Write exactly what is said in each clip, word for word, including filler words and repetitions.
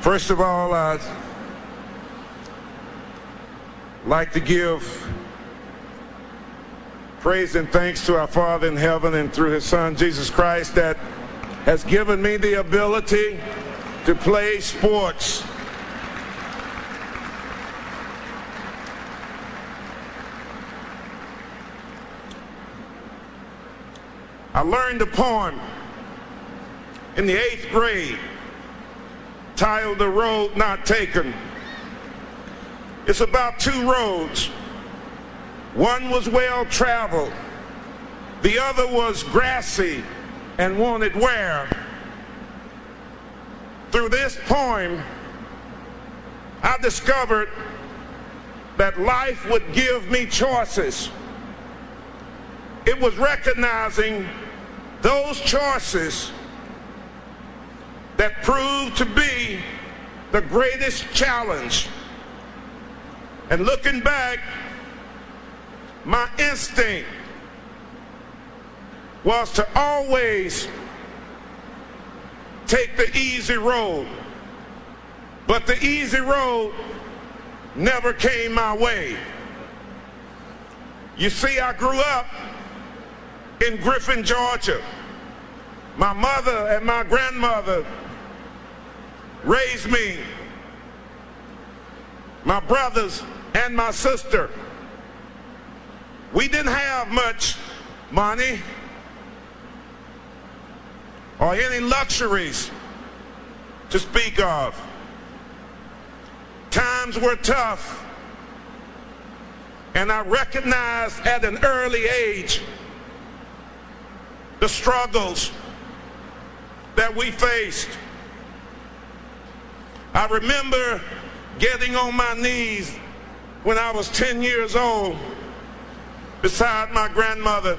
First of all, I'd like to give praise and thanks to our Father in heaven and through his Son, Jesus Christ, that has given me the ability to play sports. I learned a poem in the eighth grade titled "The Road Not Taken." It's about two roads. One was well traveled, the other was grassy and wanted wear. Through this poem, I discovered that life would give me choices. It was recognizing those choices that proved to be the greatest challenge. And looking back, my instinct was to always take the easy road. But the easy road never came my way. You see, I grew up in Griffin, Georgia. My mother and my grandmother raised me, my brothers and my sister. We didn't have much money or any luxuries to speak of. Times were tough, and I recognized at an early age the struggles that we faced. I remember getting on my knees when I was ten years old beside my grandmother,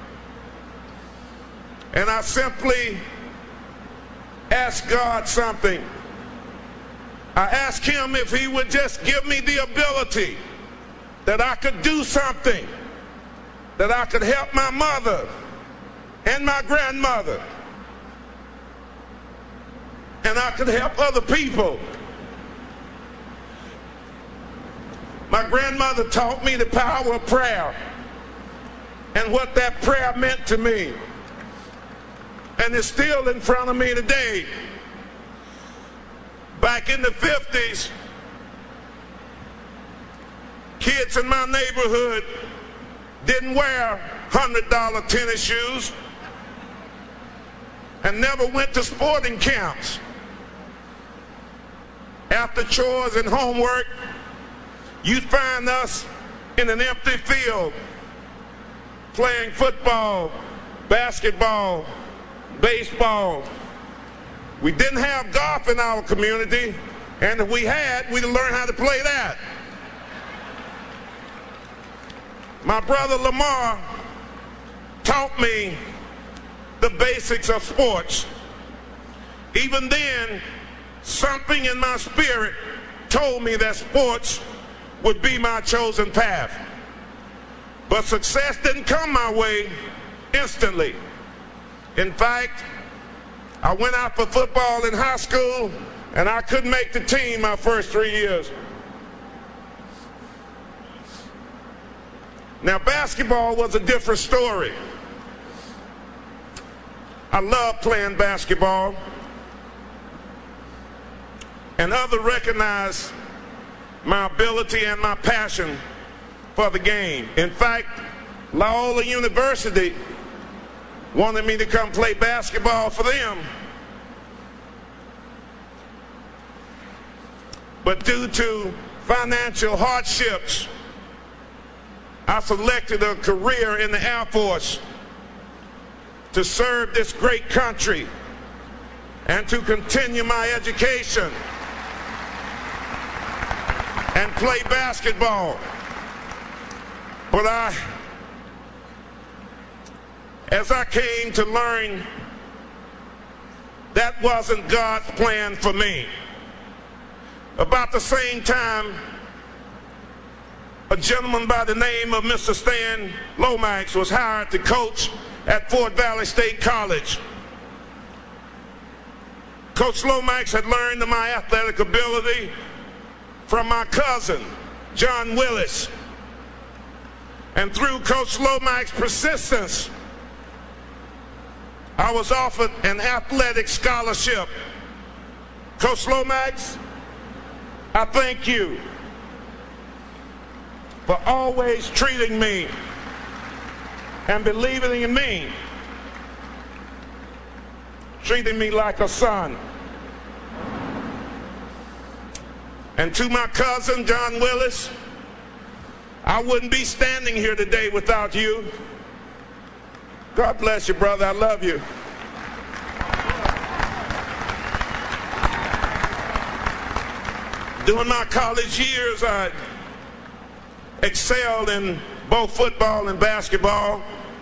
and I simply asked God something. I asked him if he would just give me the ability that I could do something, that I could help my mother and my grandmother, and I could help other people. My grandmother taught me the power of prayer and what that prayer meant to me. And it's still in front of me today. Back in the fifties, kids in my neighborhood didn't wear one hundred dollar tennis shoes and never went to sporting camps. After chores and homework, you'd find us in an empty field playing football, basketball, baseball. We didn't have golf in our community, and if we had, we'd learn how to play that. My brother Lamar taught me the basics of sports. Even then, something in my spirit told me that sports would be my chosen path. But success didn't come my way instantly. In fact, I went out for football in high school, and I couldn't make the team my first three years. Now, basketball was a different story. I loved playing basketball, and others recognized my ability and my passion for the game. In fact, Loyola University wanted me to come play basketball for them. But due to financial hardships, I selected a career in the Air Force to serve this great country and to continue my education and play basketball. But I, as I came to learn, that wasn't God's plan for me. About the same time, a gentleman by the name of Mister Stan Lomax was hired to coach at Fort Valley State College. Coach Lomax had learned of my athletic ability from my cousin, John Willis. And through Coach Lomax's persistence, I was offered an athletic scholarship. Coach Lomax, I thank you for always treating me and believing in me, treating me like a son. And to my cousin, John Willis, I wouldn't be standing here today without you. God bless you, brother. I love you. During my college years, I excelled in both football and basketball.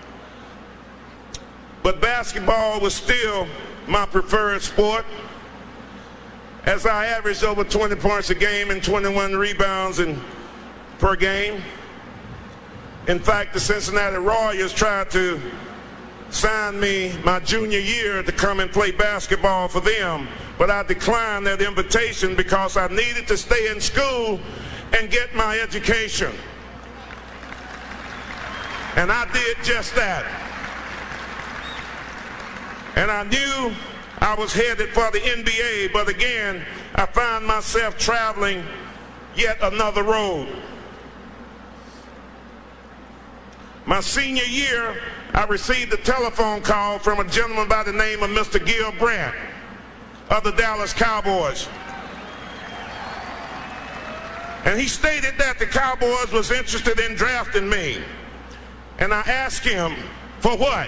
But basketball was still my preferred sport, as I averaged over twenty points a game and twenty-one rebounds in, per game. In fact, the Cincinnati Royals tried to sign me my junior year to come and play basketball for them, but I declined that invitation because I needed to stay in school and get my education. And I did just that. And I knew I was headed for the N B A, but again, I found myself traveling yet another road. My senior year, I received a telephone call from a gentleman by the name of Mister Gil Brandt of the Dallas Cowboys. And he stated that the Cowboys was interested in drafting me. And I asked him, for what?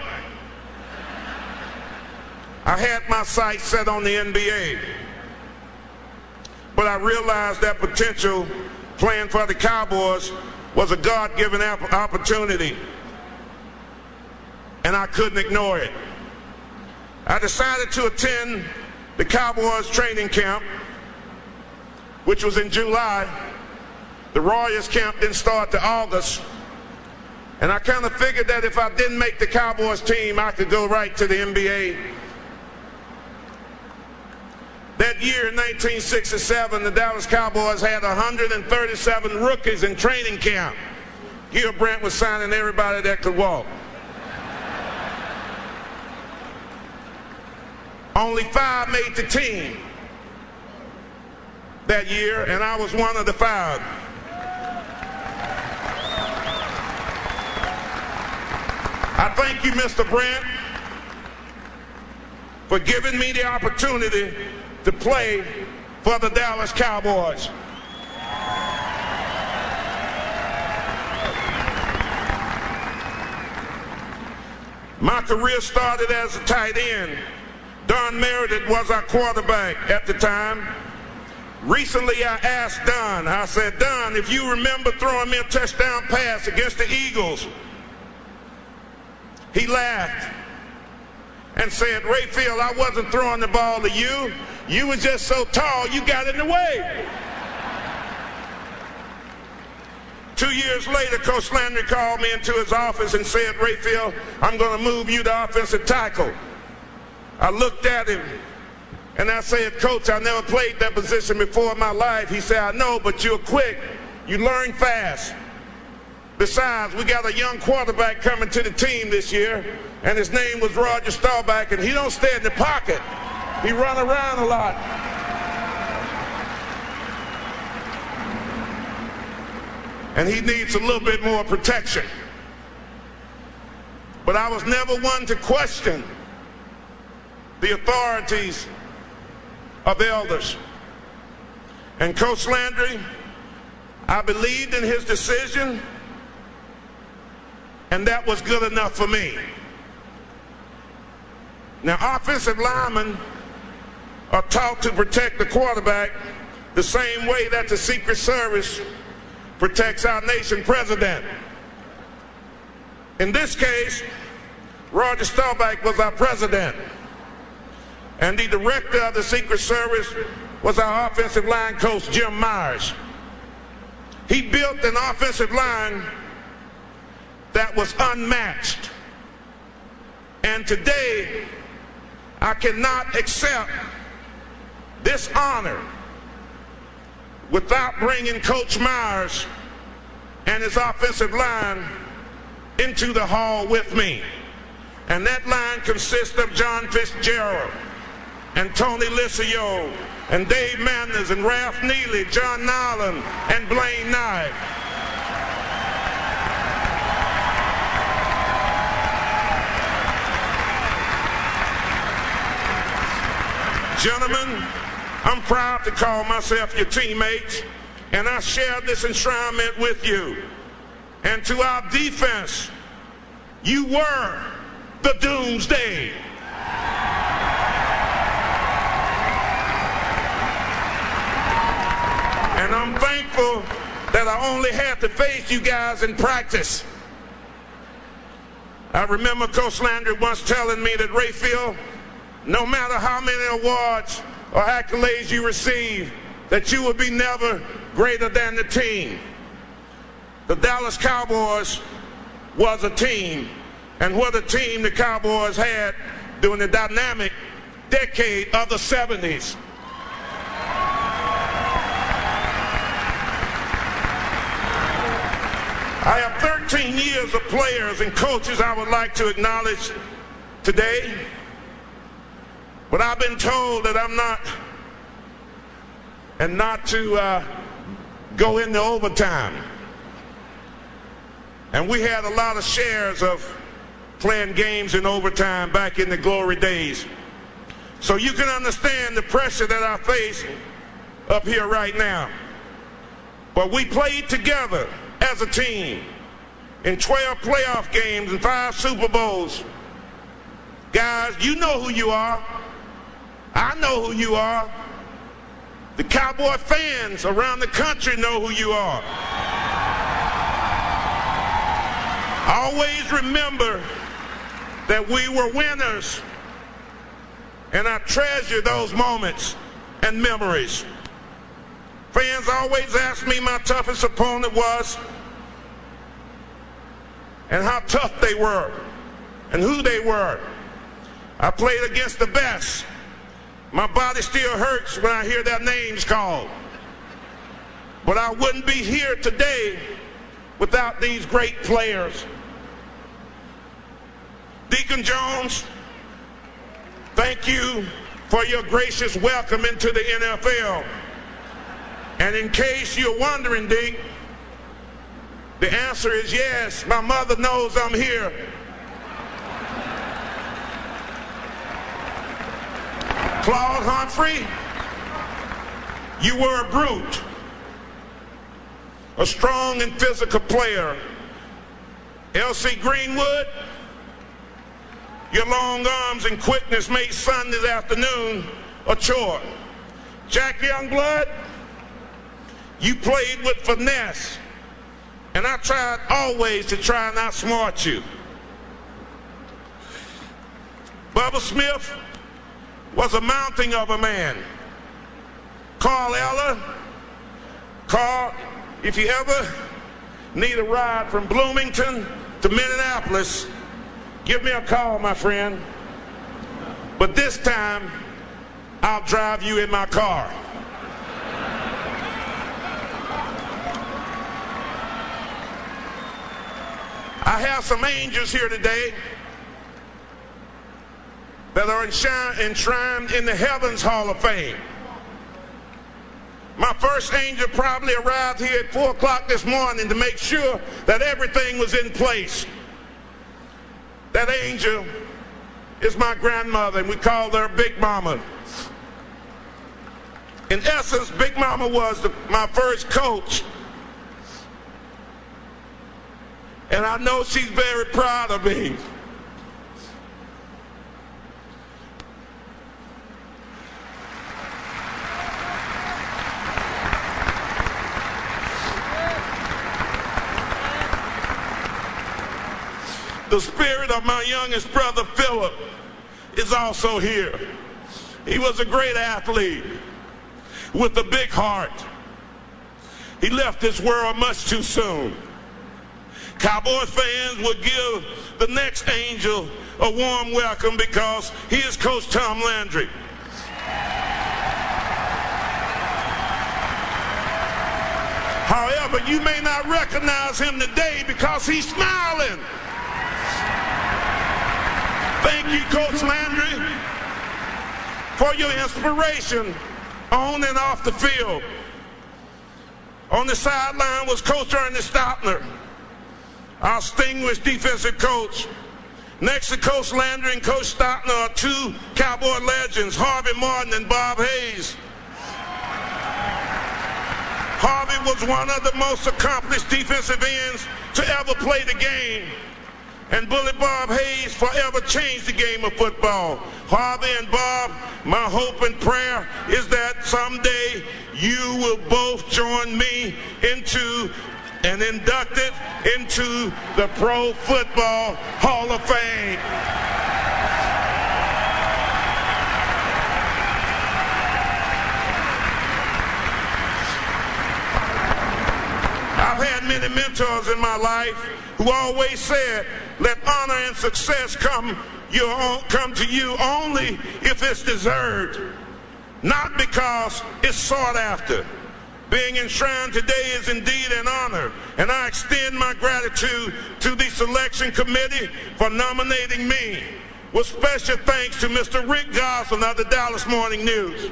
I had my sights set on the N B A. But I realized that potential playing for the Cowboys was a God-given opportunity, and I couldn't ignore it. I decided to attend the Cowboys training camp, which was in July. The Royals camp didn't start to August, and I kind of figured that if I didn't make the Cowboys team, I could go right to the N B A. That year in nineteen sixty-seven, the Dallas Cowboys had one hundred thirty-seven rookies in training camp. Gil Brandt was signing everybody that could walk. Only five made the team that year, and I was one of the five. I thank you, Mister Brandt, for giving me the opportunity to play for the Dallas Cowboys. My career started as a tight end. Don Meredith was our quarterback at the time. Recently, I asked Don, I said, Don, if you remember throwing me a touchdown pass against the Eagles. He laughed and said, Rayfield, I wasn't throwing the ball to you. You were just so tall, you got in the way. Two years later, Coach Landry called me into his office and said, Rayfield, I'm going to move you to offensive tackle. I looked at him and I said, Coach, I never played that position before in my life. He said, I know, but you're quick. You learn fast. Besides, we got a young quarterback coming to the team this year, and his name was Roger Staubach, and he don't stay in the pocket. He run around a lot. And he needs a little bit more protection. But I was never one to question the authorities of elders. And Coach Landry, I believed in his decision, and that was good enough for me. Now, offensive linemen are taught to protect the quarterback the same way that the Secret Service protects our nation president. In this case, Roger Staubach was our president, and the director of the Secret Service was our offensive line coach, Jim Myers. He built an offensive line that was unmatched. And today, I cannot accept this honor without bringing Coach Myers and his offensive line into the hall with me. And that line consists of John Fitzgerald and Tony Liscio and Dave Manders and Ralph Neely, John Nolan, and Blaine Knight. Gentlemen, I'm proud to call myself your teammates, and I share this enshrinement with you. And to our defense, you were the doomsday. And I'm thankful that I only had to face you guys in practice. I remember Coach Landry once telling me that, Rayfield, no matter how many awards or accolades you receive, that you will be never greater than the team. The Dallas Cowboys was a team, and what a team the Cowboys had during the dynamic decade of the seventies. I have thirteen years of players and coaches I would like to acknowledge today, but I've been told that I'm not, and not to uh, go into overtime. And we had a lot of shares of playing games in overtime back in the glory days. So you can understand the pressure that I face up here right now. But we played together as a team in twelve playoff games and five Super Bowls. Guys, you know who you are. I know who you are. The Cowboy fans around the country know who you are. Always remember that we were winners, and I treasure those moments and memories. Fans always ask me my toughest opponent was, and how tough they were, and who they were. I played against the best. My body still hurts when I hear their names called. But I wouldn't be here today without these great players. Deacon Jones, thank you for your gracious welcome into the N F L. And in case you're wondering, Deke, the answer is yes. My mother knows I'm here. Claude Humphrey, you were a brute, a strong and physical player. L C Greenwood, your long arms and quickness made Sunday afternoon a chore. Jack Youngblood, you played with finesse, and I tried always to try and outsmart you. Bubba Smith was a mounting of a man. Carl Eller, Carl, if you ever need a ride from Bloomington to Minneapolis, give me a call, my friend. But this time, I'll drive you in my car. I have some angels here today that are enshrined in the Heavens Hall of Fame. My first angel probably arrived here at four o'clock this morning to make sure that everything was in place. That angel is my grandmother, and we called her Big Mama. In essence, Big Mama was the, my first coach. And I know she's very proud of me. The spirit of my youngest brother, Philip, is also here. He was a great athlete with a big heart. He left this world much too soon. Cowboys fans would give the next angel a warm welcome because he is Coach Tom Landry. However, you may not recognize him today because he's smiling. Thank you, Coach Landry, for your inspiration on and off the field. On the sideline was Coach Ernest Stopner, our distinguished defensive coach. Next to Coach Landry and Coach Stopner are two Cowboy legends, Harvey Martin and Bob Hayes. Harvey was one of the most accomplished defensive ends to ever play the game. And Bully Bob Hayes forever changed the game of football. Harvey and Bob, my hope and prayer is that someday you will both join me into and inducted into the Pro Football Hall of Fame. I've had many mentors in my life who always said, let honor and success come, your own, come to you only if it's deserved, not because it's sought after. Being enshrined today is indeed an honor, and I extend my gratitude to the selection committee for nominating me, with special thanks to Mister Rick Johnson of the Dallas Morning News.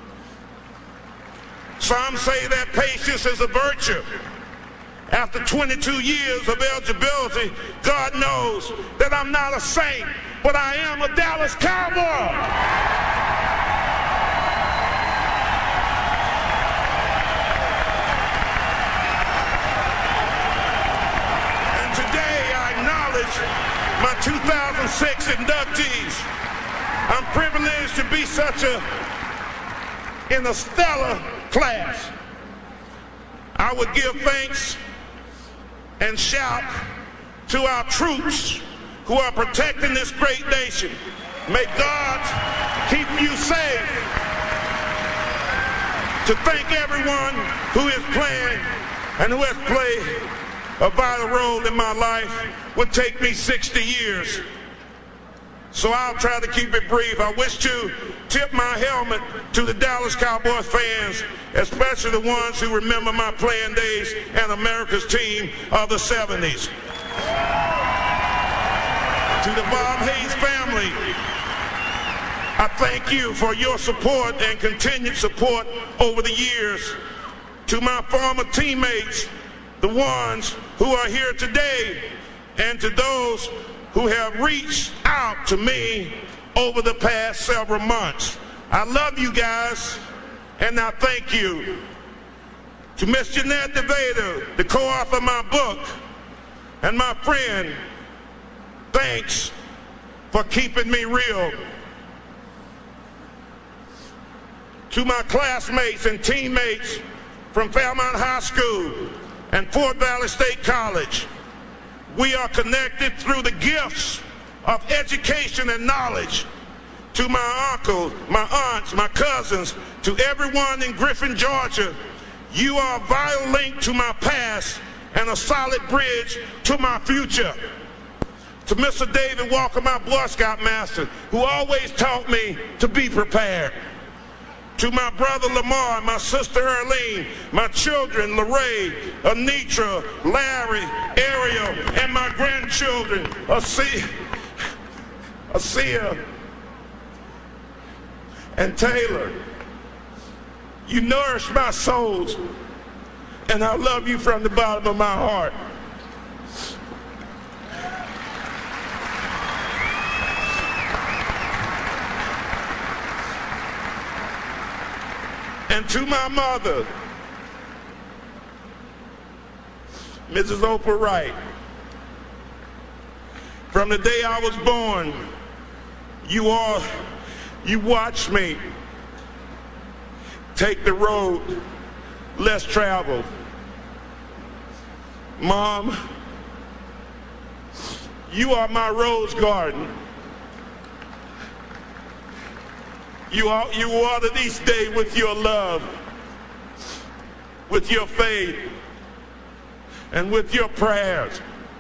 Some say that patience is a virtue. After twenty-two years of eligibility, God knows that I'm not a saint, but I am a Dallas Cowboy. And today I acknowledge my two thousand six inductees. I'm privileged to be such a, in a stellar class. I would give thanks and shout to our troops who are protecting this great nation. May God keep you safe. To thank everyone who is playing and who has played a vital role in my life would take me sixty years. So I'll try to keep it brief. I wish to tip my helmet to the Dallas Cowboys fans, especially the ones who remember my playing days and America's team of the seventies. To the Bob Hayes family, I thank you for your support and continued support over the years. To my former teammates, the ones who are here today, and to those who have reached out to me over the past several months. I love you guys, and I thank you. To Miss Jeanette DeVeda, the co-author of my book, and my friend, thanks for keeping me real. To my classmates and teammates from Fairmount High School and Fort Valley State College, we are connected through the gifts of education and knowledge. To my uncles, my aunts, my cousins, to everyone in Griffin, Georgia, you are a vital link to my past and a solid bridge to my future. To Mister David Walker, my Boy Scout master, who always taught me to be prepared. To my brother Lamar, my sister Earlene, my children Lorraine, Anitra, Larry, Ariel, and my grandchildren, Asia, Asia and Taylor. You nourish my souls, and I love you from the bottom of my heart. And to my mother, Missus Oprah Wright, from the day I was born, you all, you watched me take the road less traveled. Mom, you are my rose garden. You, are, you watered each day with your love, with your faith, and with your prayers.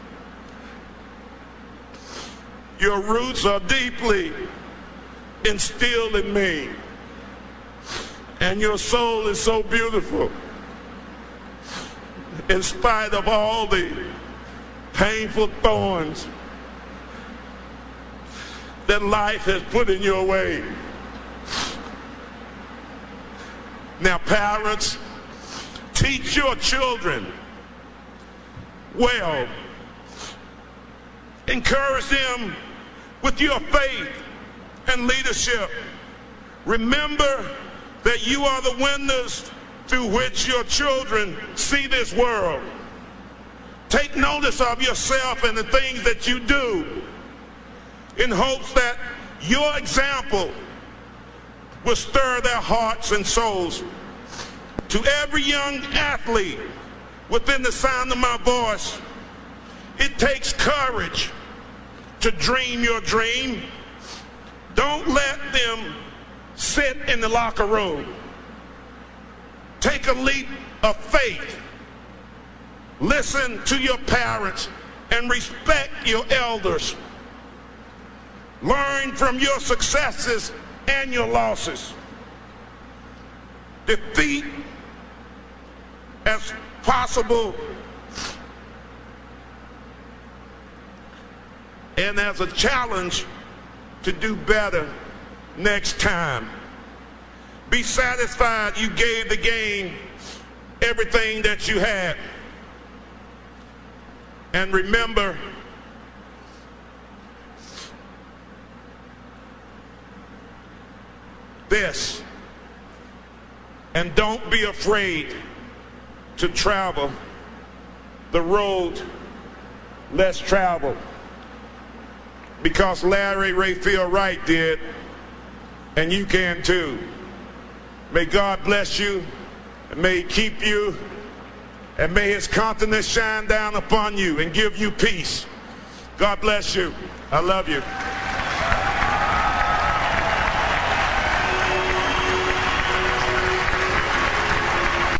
Your roots are deeply instilled in me, and your soul is so beautiful. in spite of all the painful thorns that life has put in your way. Now, parents, teach your children well. Encourage them with your faith and leadership. Remember that you are the windows through which your children see this world. Take notice of yourself and the things that you do in hopes that your example will stir their hearts and souls. To every young athlete within the sound of my voice, it takes courage to dream your dream. Don't let them sit in the locker room. Take a leap of faith. Listen to your parents and respect your elders. Learn from your successes and your losses. Defeat as possible and as a challenge to do better next time. Be satisfied you gave the game everything that you had. And remember, this, and don't be afraid to travel the road less traveled, because Larry Rayfield Wright did, and you can too. May God bless you, and may He keep you, and may His countenance shine down upon you and give you peace. God bless you. I love you.